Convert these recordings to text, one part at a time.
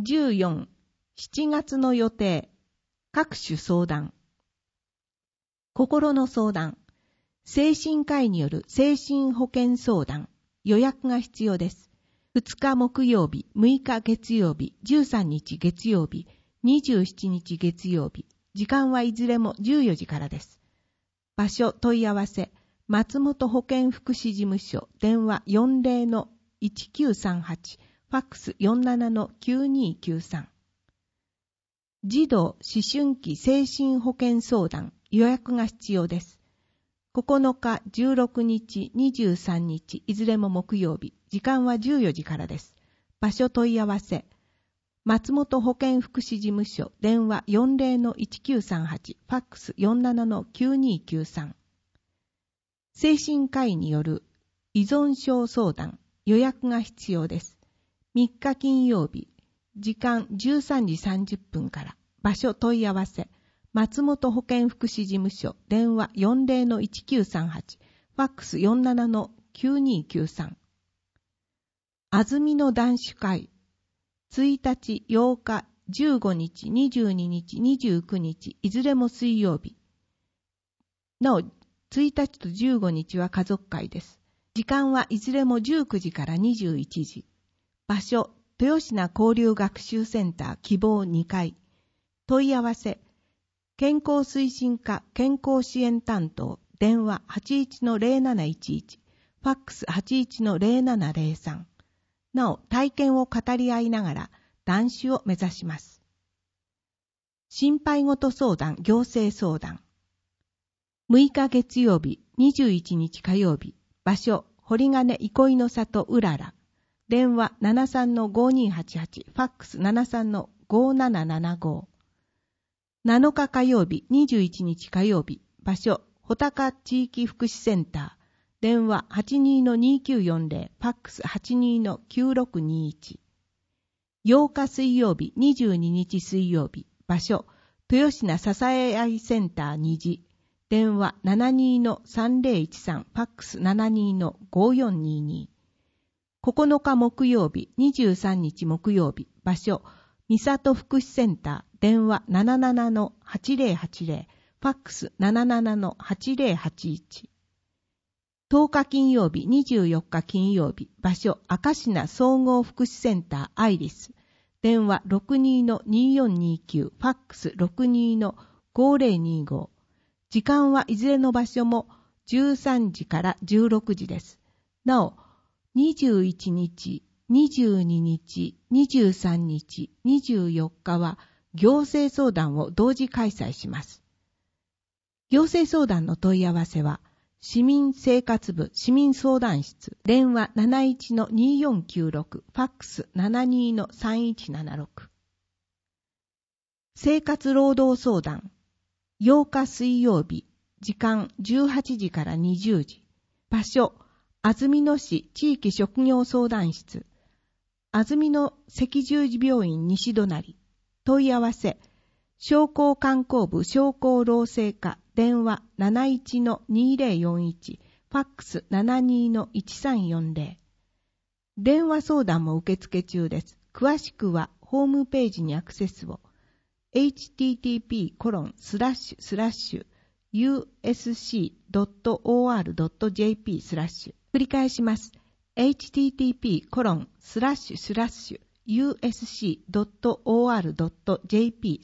14、7月の予定、各種相談。心の相談。精神科医による精神保健相談。予約が必要です。2日木曜日、6日月曜日、13日月曜日、27日月曜日。時間はいずれも14時からです。場所問い合わせ。松本保健福祉事務所。電話 40-1938。ファックス 47-9293。児童思春期精神保健相談予約が必要です。9日、16日、23日、いずれも木曜日。時間は14時からです。場所問い合わせ。松本保健福祉事務所。電話 40-1938。ファックス 47-9293。精神科医による依存症相談予約が必要です。3日金曜日。時間13時30分から。場所問い合わせ。松本保健福祉事務所。電話 40-1938。ファックス 47-9293。安住の男子会。1日、8日、15日、22日、29日、いずれも水曜日。なお、1日と15日は家族会です。時間はいずれも19時から21時。場所、豊品交流学習センター希望2階。問い合わせ。健康推進課健康支援担当。電話 81-0711。ファックス 81-0703。なお、体験を語り合いながら断酒を目指します。心配事相談、行政相談。6日月曜日、21日火曜日。場所、堀金憩いの里うらら。電話 73-5288。ファックス 73-5775。7日火曜日、21日火曜日。場所、穂高地域福祉センター。電話 82-2940。ファックス 82-9621。8日水曜日、22日水曜日。場所、豊品支え合いセンター2時。電話 72-3013。ファックス 72-5422。9日木曜日、23日木曜日。場所、三里福祉センター。電話 77-8080。ファックス 77-8081。10日金曜日、24日金曜日。場所、明品総合福祉センターアイリス。電話 62-2429。ファックス 62-5025。時間はいずれの場所も13時から16時です。なお、21日、22日、23日、24日は行政相談を同時開催します。行政相談の問い合わせは、市民生活部市民相談室、電話 71-2496、ファックス 72-3176。生活労働相談、8日水曜日、時間18時から20時。場所、安曇野市地域職業相談室。安曇野赤十字病院西隣。問い合わせ。商工観光部商工労政課。電話 71-2041。ファックス 72-1340。電話相談も受付中です。詳しくはホームページにアクセスを。http://usc.or.jp/ 繰り返します。http://usc.or.jp/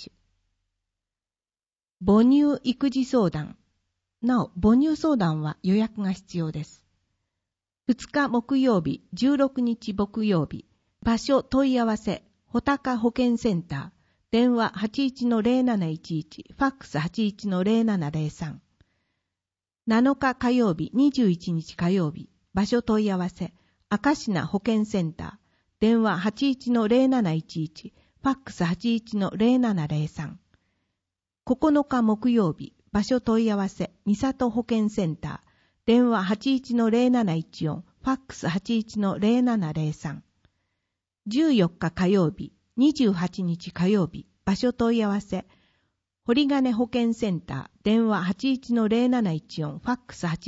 母乳育児相談。なお、母乳相談は予約が必要です。2日木曜日、16日木曜日。場所問い合わせ。穂高保健センター。電話 81-0711。ファックス 81-0703。7日火曜日、21日火曜日。場所問い合わせ。明品保健センター。電話 81-0711。ファックス 81-0703。9日木曜日。場所問い合わせ。三里保健センター。電話 81-0714。ファックス 81-0703。14日火曜日。28日火曜日。場所問い合わせ。堀金保健センター。電話 81-0714。ファックス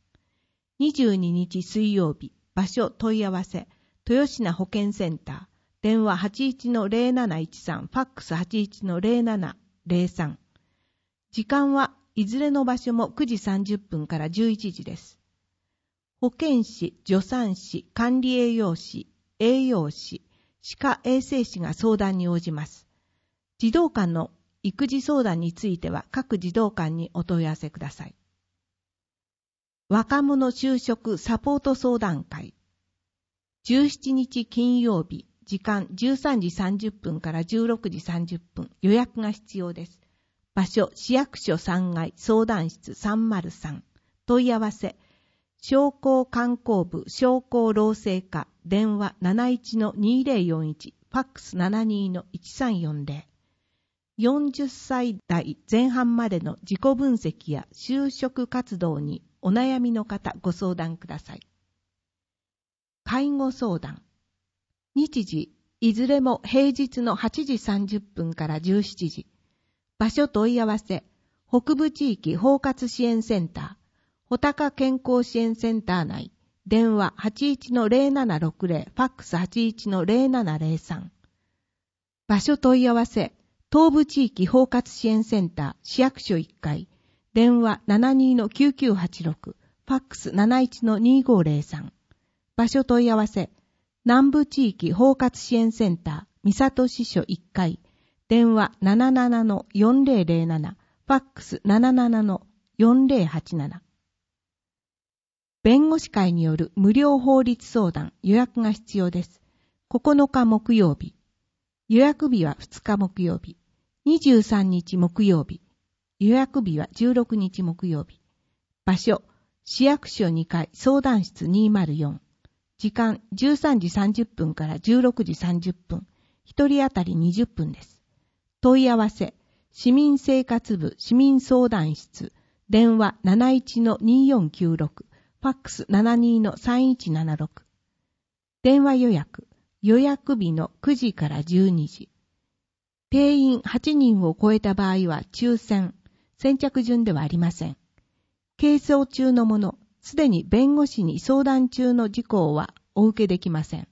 81-0703。22日水曜日。場所問い合わせ。豊品保健センター。 電話 81-0713、ファックス 81-0703。時間はいずれの場所も9時30分から11時です。保健師、助産師、管理栄養士、栄養士、歯科衛生士が相談に応じます。児童館の育児相談については各児童館にお問い合わせください。若者就職サポート相談会。17日金曜日、時間13時30分から16時30分、予約が必要です。場所、市役所3階、相談室303。問い合わせ、商工観光部商工労政課、電話 71-2041、ファックス 72-1340。40歳代前半までの自己分析や就職活動にお悩みの方ご相談ください。介護相談。日時、いずれも平日の8時30分から17時。場所問い合わせ、北部地域包括支援センター、穂高健康支援センター内、電話 81-0760、ファックス 81-0703。場所問い合わせ、東部地域包括支援センター、市役所1階、電話 72-9986、ファックス 71-2503。場所問い合わせ、南部地域包括支援センター、三郷支所1階、電話 77-4007、ファックス 77-4087。弁護士会による無料法律相談、予約が必要です。9日木曜日。予約日は2日木曜日。23日木曜日。予約日は16日木曜日。場所、市役所2階相談室204。時間13時30分から16時30分。1人当たり20分です。問い合わせ、市民生活部市民相談室、電話 71-2496、ファックス 72-3176。電話予約、予約日の9時から12時。定員8人を超えた場合は抽選、先着順ではありません。係争中のもの、すでに弁護士に相談中の事項はお受けできません。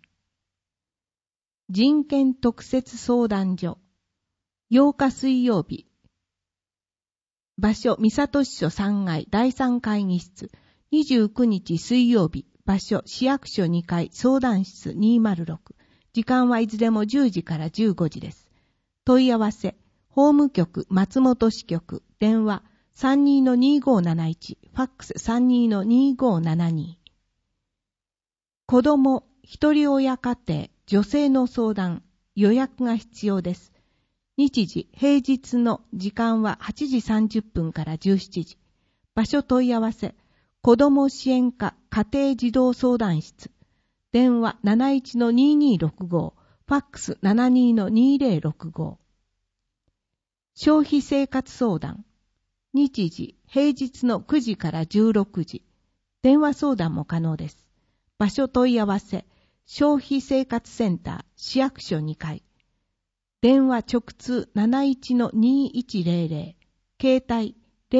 人権特設相談所。8日水曜日。場所、三郷支所3階第3会議室。29日水曜日。場所、市役所2階相談室206。時間はいずれも10時から15時です。問い合わせ、法務局松本支局。電話 32-2571。ファックス 32-2572。子供、一人親家庭、女性の相談、予約が必要です。日時、平日の時間は8時30分から17時。場所問い合わせ、子ども支援課家庭児童相談室。電話 71-2265、ファックス 72-2065。消費生活相談。日時、平日の9時から16時。電話相談も可能です。場所問い合わせ、消費生活センター、市役所2階。電話直通 71-2100、携帯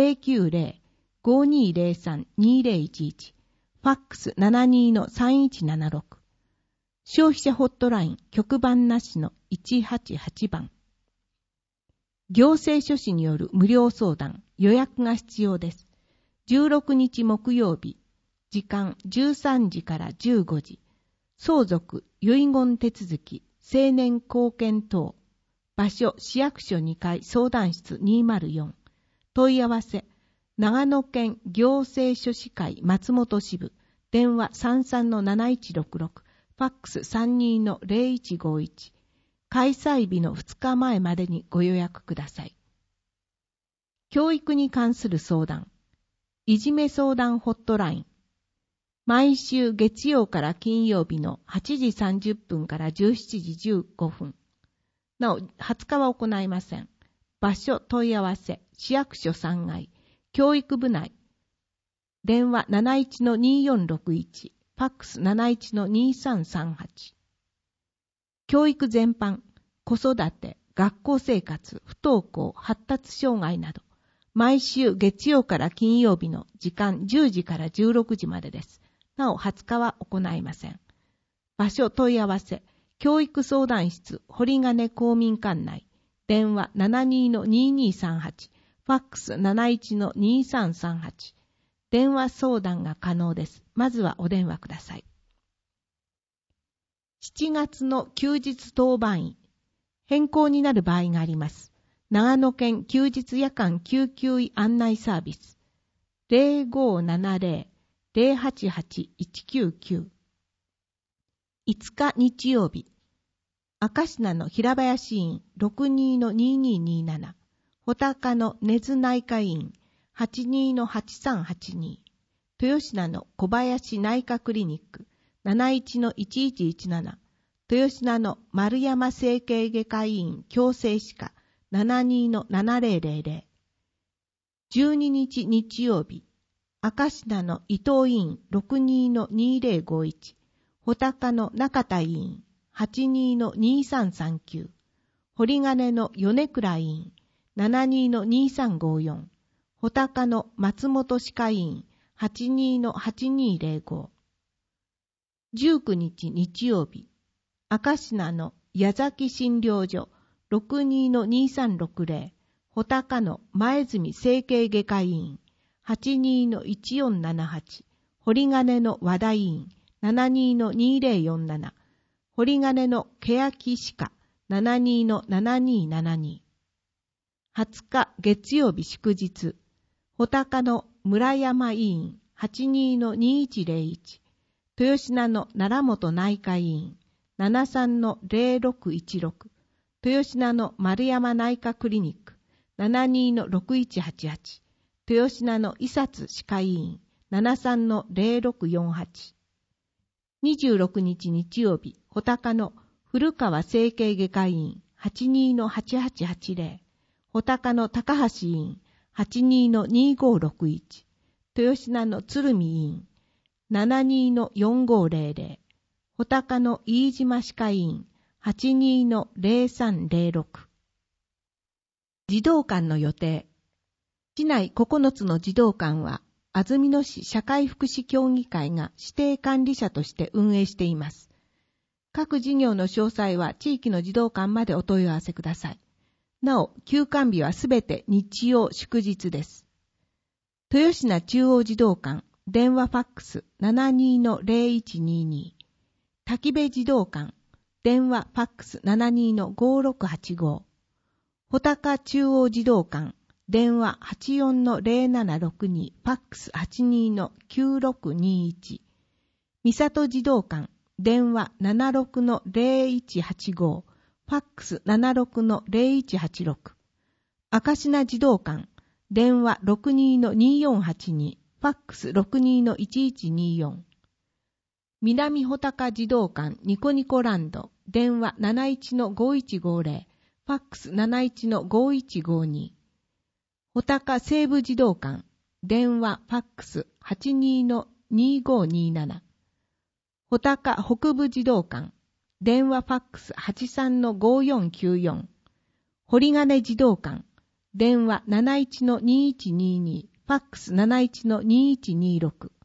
090-5203-2011、ファックス 72-3176。消費者ホットライン局番なしの188番。行政書士による無料相談、予約が必要です。16日木曜日、時間13時から15時。相続、遺言手続き、成年後見等。場所、市役所2階相談室204。問い合わせ、長野県行政書士会松本支部。電話 33-7166。ファックス 32-0151。開催日の2日前までにご予約ください。教育に関する相談。いじめ相談ホットライン。毎週月曜から金曜日の8時30分から17時15分。なお、20日は行いません。場所問い合わせ、市役所3階、教育部内。電話 71-2461、ファックス 71-2338。教育全般、子育て、学校生活、不登校、発達障害など、毎週月曜から金曜日の時間10時から16時までです。なお、20日は行いません。場所問い合わせ、 教育相談室堀金公民館内、電話 72-2238、ファックス 71-2338、電話相談が可能です。まずはお電話ください。7月の休日当番員、変更になる場合があります。長野県休日夜間救急医案内サービス 0570-088-199。5日日曜日、明科の平林院 62-2227、穂高の根津内科医院 82-8382、豊品の小林内科クリニック 71-1117、豊品の丸山整形外科医院矯正歯科 72-7000、12日日曜日、明科の伊藤医院 62-2051、穂高の中田医院 82-2339、堀金の米倉医院 72-2354、穂高の松本歯科医院 82-8205。19日日曜日、明科の矢崎診療所 62-2360、穂高の前住整形外科医院 82-1478、堀金の和田医院 72-2047、堀金の欅歯科 72-7272。20日月曜日祝日、穂高の村山医院 82-2101、豊品の奈良本内科医院 73-0616、豊品の丸山内科クリニック 72-6188、豊品の伊薩歯科医院 73-0648。26日日曜日、穂高の古川整形外科医院 82-8880、穂高の高橋医院 82-2561、豊品の鶴見医院 72-4500、穂高の飯島歯科医院 82-0306。児童館の予定。市内9つの児童館は、安曇野市社会福祉協議会が指定管理者として運営しています。各事業の詳細は地域の児童館までお問い合わせください。なお、休館日はすべて日曜祝日です。豊品中央児童館、電話ファックス 72-0122。滝部児童館、電話ファックス 72-5685。穂高中央児童館、電話 84-0762、ファックス 82-9621。三郷児童館、電話 76-0185、ファックス 76-0186。明科児童館、電話 62-2482、ファックス 62-1124。南穂高児童館ニコニコランド、電話 71-5150、ファックス 71-5152。穂高西部児童館、電話ファックス 82-2527。穂高北部児童館、電話ファックス 83-5494。堀金児童館、電話 71-2122、ファックス 71-2126。